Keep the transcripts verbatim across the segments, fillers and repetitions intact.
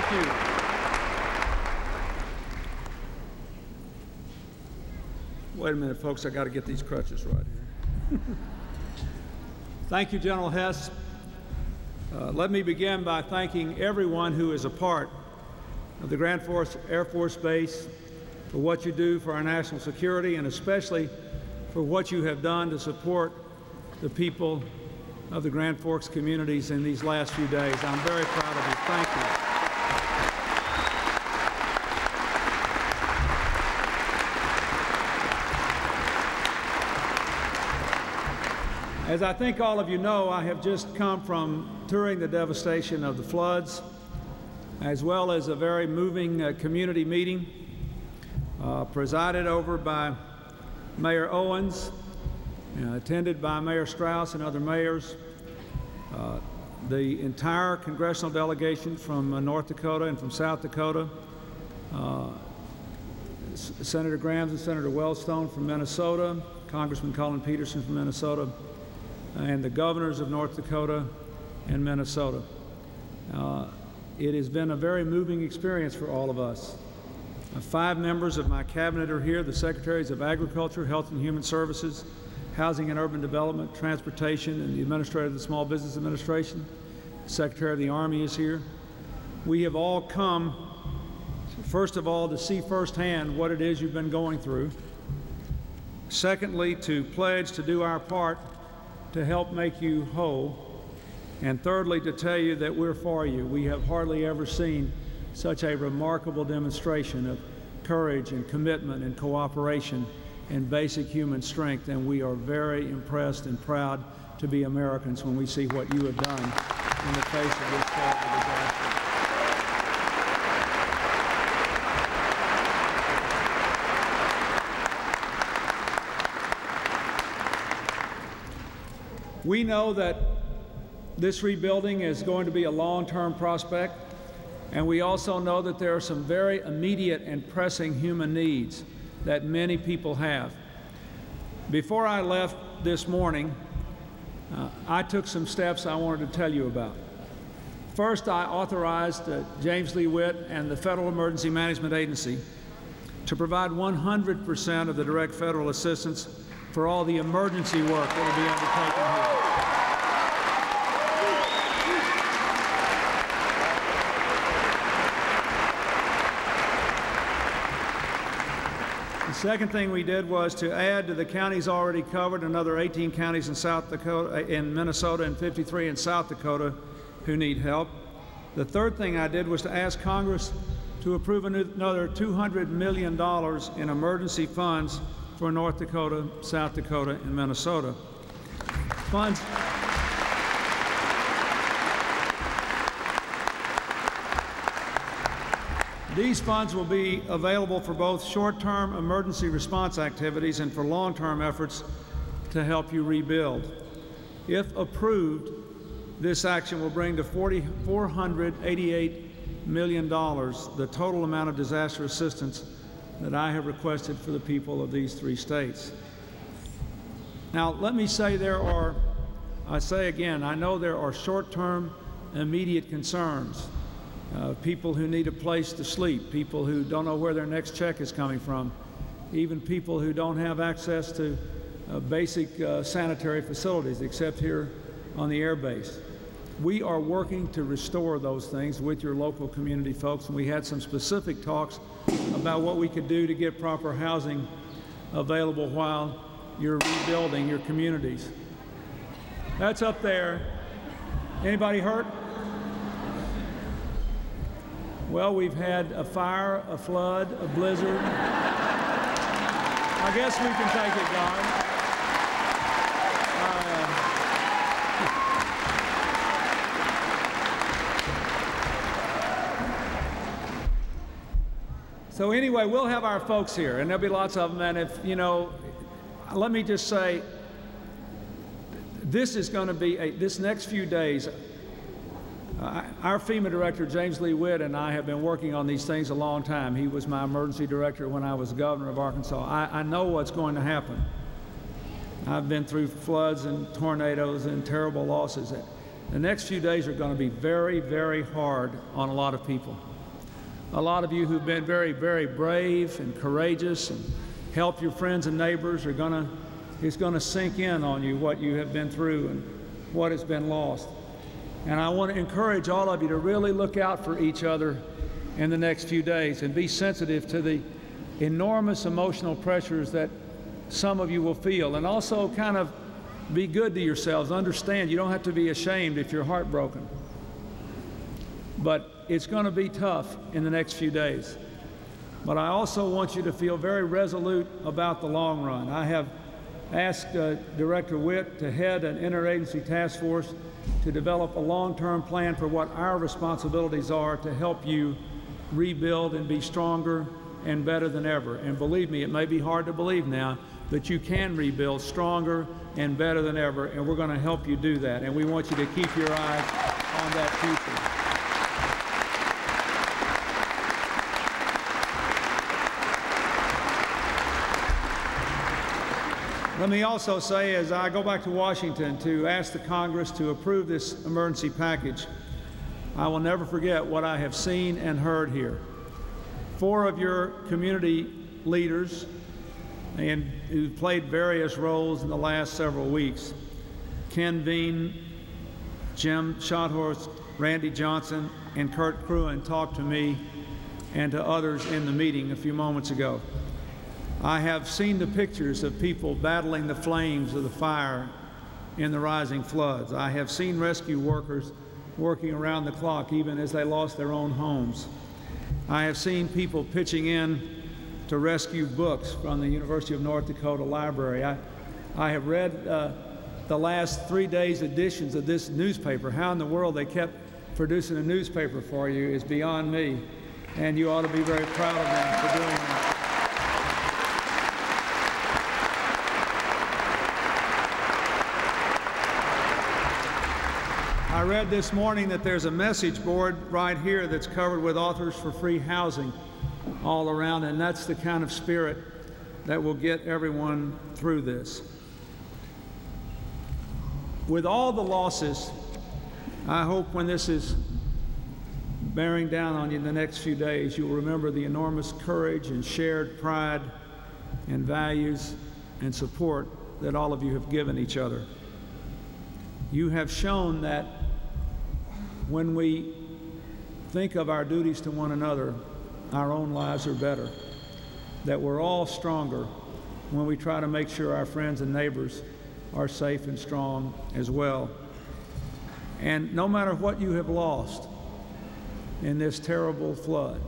Thank you. Wait a minute, folks. I got to get these crutches right here. Thank you, General Hess. Uh, let me begin by thanking everyone who is a part of the Grand Forks Air Force Base for what you do for our national security, and especially for what you have done to support the people of the Grand Forks communities in these last few days. I'm very proud of you. Thank you. As I think all of you know, I have just come from touring the devastation of the floods, as well as a very moving uh, community meeting uh, presided over by Mayor Owens, uh, attended by Mayor Strauss and other mayors, uh, the entire congressional delegation from uh, North Dakota and from South Dakota, uh, S Senator Grams and Senator Wellstone from Minnesota, Congressman Colin Peterson from Minnesota, and the governors of North Dakota and Minnesota. Uh, it has been a very moving experience for all of us. Uh, five members of my cabinet are here, the Secretaries of Agriculture, Health and Human Services, Housing and Urban Development, Transportation, and the Administrator of the Small Business Administration. The Secretary of the Army is here. We have all come, first of all, to see firsthand what it is you've been going through. Secondly, to pledge to do our part to help make you whole, and thirdly, to tell you that we're for you. We have hardly ever seen such a remarkable demonstration of courage and commitment and cooperation and basic human strength, and we are very impressed and proud to be Americans when we see what you have done in the face of this terrible disaster. We know that this rebuilding is going to be a long-term prospect, and we also know that there are some very immediate and pressing human needs that many people have. Before I left this morning, uh, I took some steps I wanted to tell you about. First, I authorized uh, James Lee Witt and the Federal Emergency Management Agency to provide one hundred percent of the direct federal assistance for all the emergency work that will be undertaken here. The second thing we did was to add to the counties already covered another eighteen counties in South Dakota, in Minnesota, and fifty-three in South Dakota who need help. The third thing I did was to ask Congress to approve another two hundred million dollars in emergency funds for North Dakota, South Dakota, and Minnesota. Funds. These funds will be available for both short-term emergency response activities and for long-term efforts to help you rebuild. If approved, this action will bring to four hundred eighty-eight million dollars the total amount of disaster assistance that I have requested for the people of these three states. Now, let me say there are, I say again, I know there are short-term immediate concerns. Uh, people who need a place to sleep, people who don't know where their next check is coming from, even people who don't have access to uh, basic uh, sanitary facilities except here on the air base. We are working to restore those things with your local community folks, and we had some specific talks about what we could do to get proper housing available while you're rebuilding your communities. That's up there. Anybody hurt? Well, we've had a fire, a flood, a blizzard. I guess we can take it, God. Uh, so anyway, we'll have our folks here, and there'll be lots of them. And if, you know, let me just say, this is going to be, a, this next few days, Uh, our FEMA director, James Lee Witt, and I have been working on these things a long time. He was my emergency director when I was governor of Arkansas. I, I know what's going to happen. I've been through floods and tornadoes and terrible losses. The next few days are going to be very, very hard on a lot of people. A lot of you who've been very, very brave and courageous and helped your friends and neighbors are going to, it's going to sink in on you what you have been through and what has been lost. And I want to encourage all of you to really look out for each other in the next few days and be sensitive to the enormous emotional pressures that some of you will feel, and also kind of be good to yourselves. Understand you don't have to be ashamed if you're heartbroken. But it's going to be tough in the next few days. But I also want you to feel very resolute about the long run. I have asked uh, Director Witt to head an interagency task force to develop a long-term plan for what our responsibilities are to help you rebuild and be stronger and better than ever. And believe me, it may be hard to believe now, but you can rebuild stronger and better than ever, and we're going to help you do that. And we want you to keep your eyes on that future. Let me also say, as I go back to Washington to ask the Congress to approve this emergency package, I will never forget what I have seen and heard here. Four of your community leaders, and who played various roles in the last several weeks, Ken Veen, Jim Schothorst, Randy Johnson, and Kurt Kruen, talked to me and to others in the meeting a few moments ago. I have seen the pictures of people battling the flames of the fire in the rising floods. I have seen rescue workers working around the clock even as they lost their own homes. I have seen people pitching in to rescue books from the University of North Dakota Library. I, I have read uh, the last three days' editions of this newspaper. How in the world they kept producing a newspaper for you is beyond me, and you ought to be very proud of them for doing that. I read this morning that there's a message board right here that's covered with Authors for Free Housing all around, and that's the kind of spirit that will get everyone through this. With all the losses, I hope when this is bearing down on you in the next few days, you'll remember the enormous courage and shared pride and values and support that all of you have given each other. You have shown that when we think of our duties to one another, our own lives are better, that we're all stronger when we try to make sure our friends and neighbors are safe and strong as well. And no matter what you have lost in this terrible flood,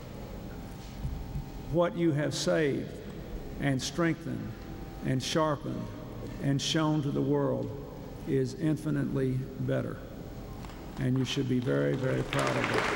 what you have saved and strengthened and sharpened and shown to the world is infinitely better. And you should be very, very proud of it.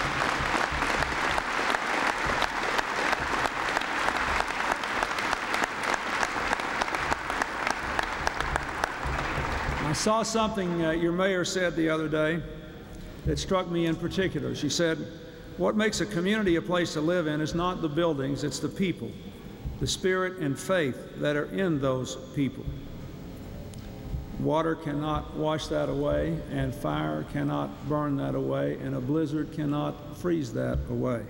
I saw something uh, your mayor said the other day that struck me in particular. She said, what makes a community a place to live in is not the buildings, it's the people, the spirit and faith that are in those people. Water cannot wash that away, and fire cannot burn that away, and a blizzard cannot freeze that away.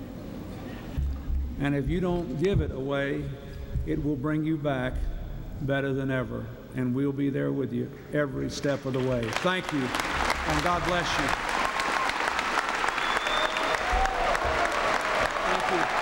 And if you don't give it away, it will bring you back better than ever, and we'll be there with you every step of the way. Thank you, and God bless you. Thank you.